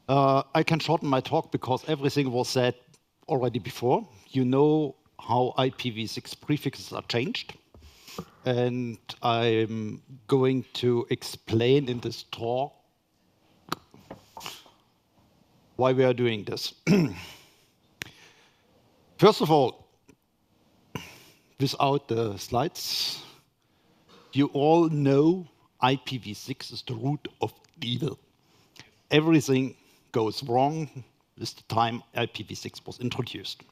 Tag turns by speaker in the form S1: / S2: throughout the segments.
S1: I can shorten my talk because everything was said already before. You know how IPv6 prefixes are changed. And I'm going to explain in this talk why we are doing this. First of all, without the slides, you all know IPv6 is the root of evil. Everything goes wrong with the time IPv6 was introduced.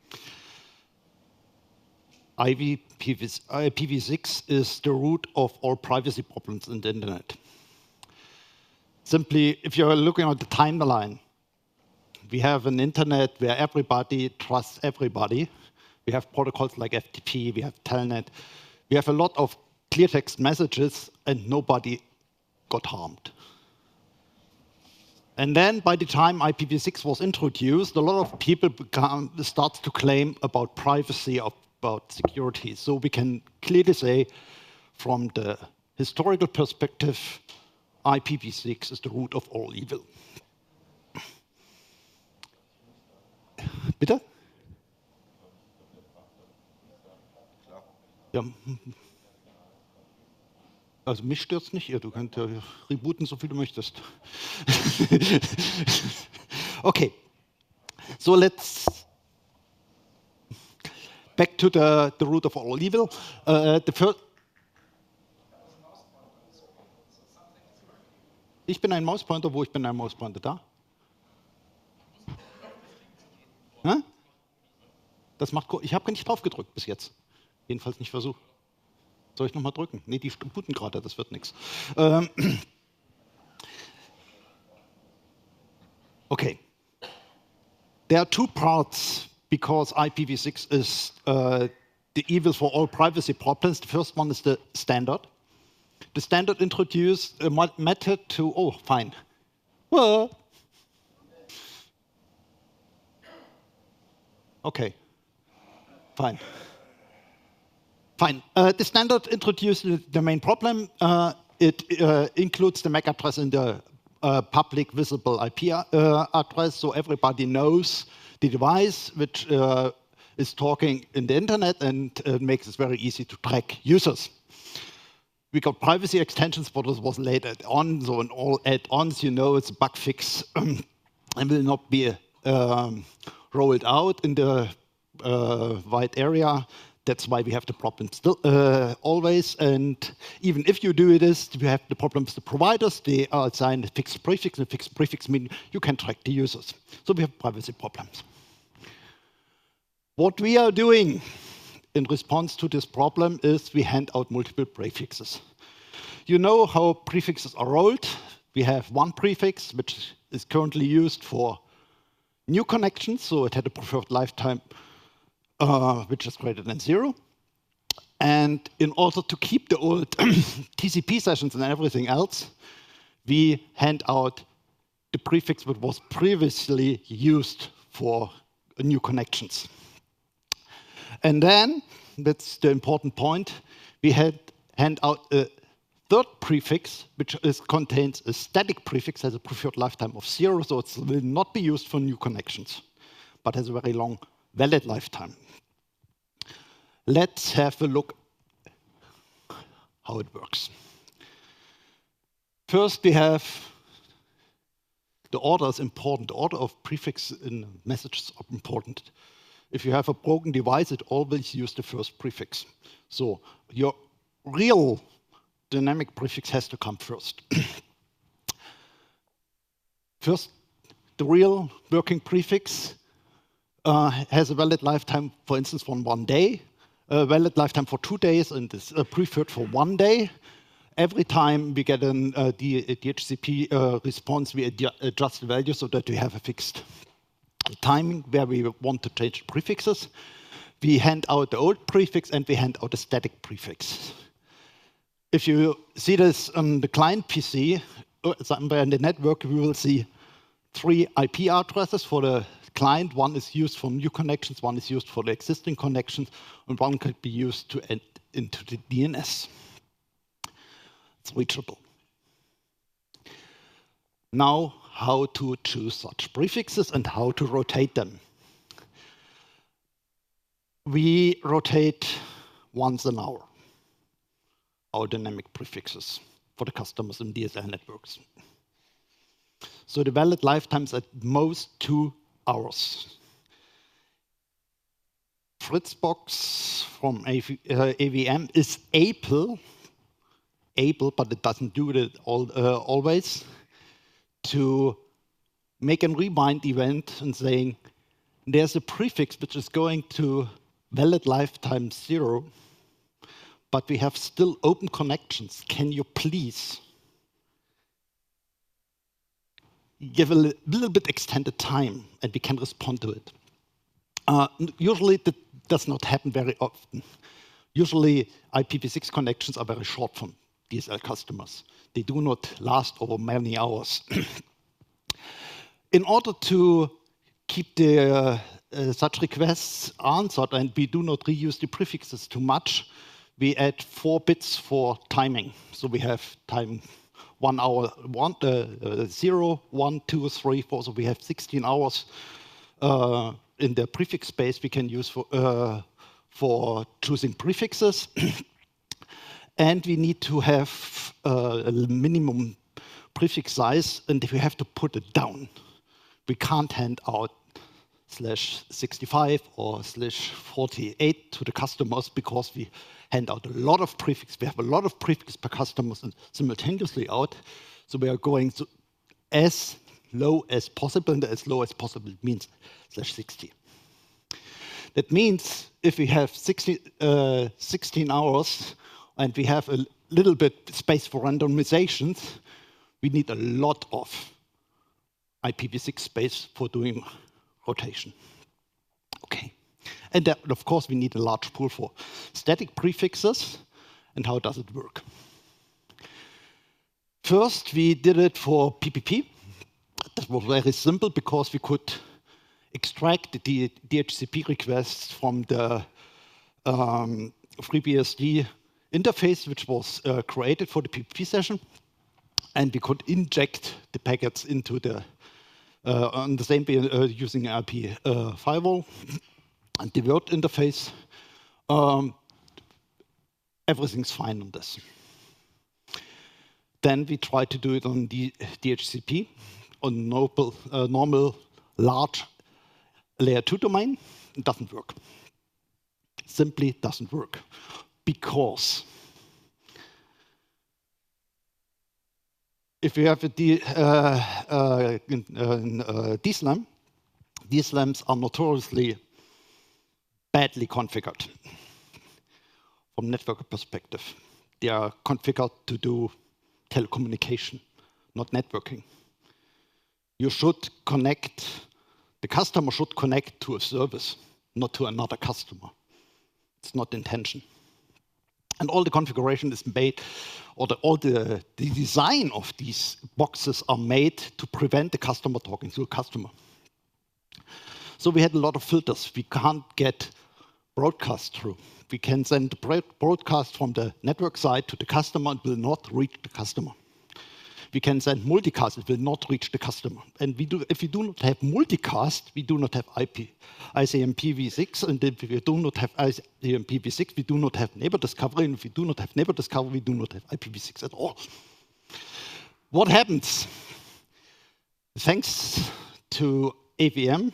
S1: IPv6 is the root of all privacy problems in the internet. Simply, if you're looking at the timeline, we have an internet where everybody trusts everybody. We have protocols like FTP, we have Telnet. We have a lot of clear text messages, and nobody got harmed. And then by the time IPv6 was introduced, a lot of people start to claim about privacy, about security. So we can clearly say, from the historical perspective, IPv6 is the root of all evil. Bitte? Ja. Also mich stört's nicht, du kannst ja rebooten, so viel du möchtest. Okay, so let's back to the root of all evil. The first. Ich bin ein Mauspointer, wo ich bin ein Mauspointer da? Hm? Das macht. Ich habe nicht drauf gedrückt bis jetzt. Jedenfalls nicht versucht. Soll ich nochmal drücken? Nee, die booten gerade, das wird nichts. Okay. There are two parts because IPv6 is the evil for all privacy problems. The first one is the standard. The standard introduced a method to, oh, fine. Well, okay, fine. Fine. The standard introduced the main problem. It includes the MAC address in the public visible IP address, so everybody knows the device which is talking in the internet, and makes it very easy to track users. We got privacy extensions, but this was later on, so in all add-ons, you know, it's a bug fix and will not be rolled out in the wide area. That's why we have the problem still always. And even if you do this, we have the problem with the providers. They assign a fixed prefix, and a fixed prefix means you can track the users. So we have privacy problems. What we are doing in response to this problem is we hand out multiple prefixes. You know how prefixes are rolled. We have one prefix, which is currently used for new connections, so it had a preferred lifetime which is greater than 0. And in order to keep the old TCP sessions and everything else, we hand out the prefix that was previously used for new connections. And then, that's the important point, we hand out a third prefix, which contains a static prefix, has a preferred lifetime of 0, so it will not be used for new connections, but has a very long valid lifetime. Let's have a look how it works. First, we have the order is important. The order of prefix in messages are important. If you have a broken device, it always uses the first prefix. So your real dynamic prefix has to come first. First, the real working prefix has a valid lifetime, for instance, for 1 day, a valid lifetime for 2 days, and is preferred for 1 day. Every time we get a DHCP response, we adjust the value so that we have a fixed timing where we want to change prefixes. We hand out the old prefix and we hand out a static prefix. If you see this on the client PC, somewhere in the network, we will see 3 IP addresses for the client. One is used for new connections, one is used for the existing connections, and one could be used to enter into the DNS. It's reachable. Now, how to choose such prefixes and how to rotate them. We rotate once an hour our dynamic prefixes for the customers in DSL networks. So the valid lifetime is at most 2 hours. Fritzbox from AVM is able, but it doesn't do it always, to make a rewind event and saying, there's a prefix which is going to valid lifetime 0, but we have still open connections. Can you please give a little bit extended time and we can respond to it? Usually that does not happen very often. Usually IPv6 connections are very short from DSL customers. They do not last over many hours. In order to keep the such requests answered and we do not reuse the prefixes too much, we add 4 bits for timing. So we have time 1 hour, 0, 1, 2, 3, 4. So we have 16 hours in the prefix space we can use for choosing prefixes. And we need to have a minimum prefix size, and if we have to put it down, we can't hand out /65 or /48 to the customers because we hand out a lot of prefix. We have a lot of prefix per customers and simultaneously out. So we are going to as low as possible, and as low as possible means /60. That means if we have 16 hours and we have a little bit space for randomizations, we need a lot of IPv6 space for doing rotation. Okay. And then, of course, we need a large pool for static prefixes. And how does it work? First, we did it for PPP. That was very simple because we could extract the DHCP requests from the FreeBSD interface, which was created for the PPP session. And we could inject the packets into the on the same using IP firewall and the Word interface. Everything's fine on this. Then we try to do it on the DHCP on normal large layer 2 domain. It doesn't work. Simply doesn't work because if you have a DSLAM, DSLAMs are notoriously badly configured from network perspective. They are configured to do telecommunication, not networking. You should connect, the customer should connect to a service, not to another customer. It's not intention. And all the configuration is made, or all the design of these boxes are made to prevent the customer talking to a customer. So we had a lot of filters. We can't get broadcast through. We can send broadcast from the network side to the customer, it will not reach the customer. We can send multicast, it will not reach the customer. And if we do not have multicast, we do not have ICMPv6, and if we do not have ICMPv6, we do not have neighbor discovery, and if we do not have neighbor discovery, we do not have IPv6 at all. What happens? Thanks to AVM,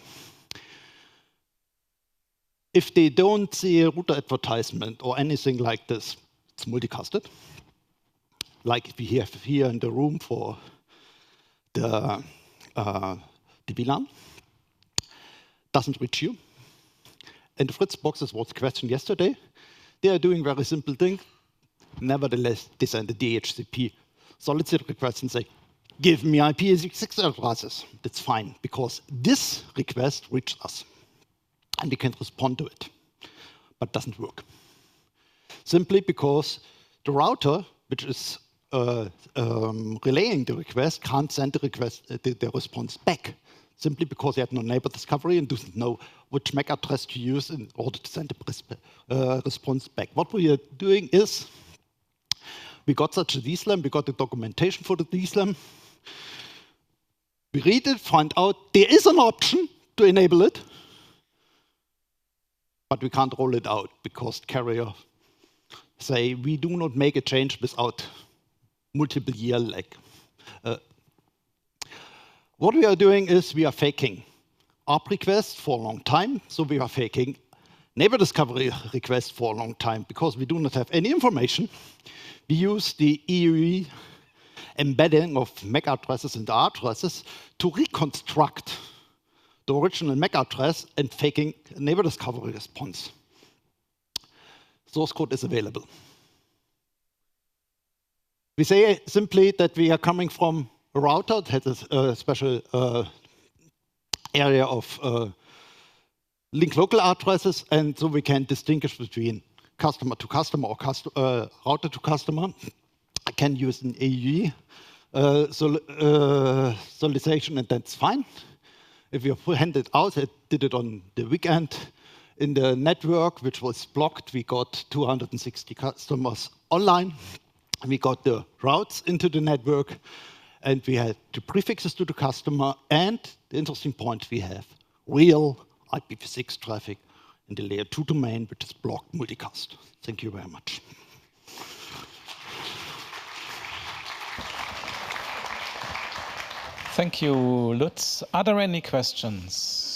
S1: if they don't see a router advertisement or anything like this, it's multicasted. Like we have here in the room for the VLAN, doesn't reach you. And the Fritzboxes was questioned yesterday. They are doing very simple thing. Nevertheless, they send the DHCP solicited request and say, give me IPv6 addresses. That's fine, because this request reached us. And we can respond to it, but it doesn't work. Simply because the router, which is relaying the request, can't send the response back, simply because they have no neighbor discovery and doesn't know which MAC address to use in order to send the response back. What we are doing is, we got such a DSLAM, we got the documentation for the DSLAM. We read it, find out there is an option to enable it, but we can't roll it out because carrier say we do not make a change without multiple year lag. What we are doing is we are faking ARP requests for a long time, so we are faking neighbor discovery requests for a long time because we do not have any information. We use the EUE embedding of MAC addresses into addresses to reconstruct the original MAC address and faking neighbor discovery response. Source code is available. We say simply that we are coming from a router that has a special area of link local addresses, and so we can distinguish between customer to customer or router to customer. I can use an AUE solicitation, and that's fine. If you hand it out, I did it on the weekend. In the network, which was blocked, we got 260 customers online. We got the routes into the network, and we had the prefixes to the customer. And the interesting point, we have real IPv6 traffic in the layer 2 domain, which is blocked multicast. Thank you very much.
S2: Thank you, Lutz. Are there any questions?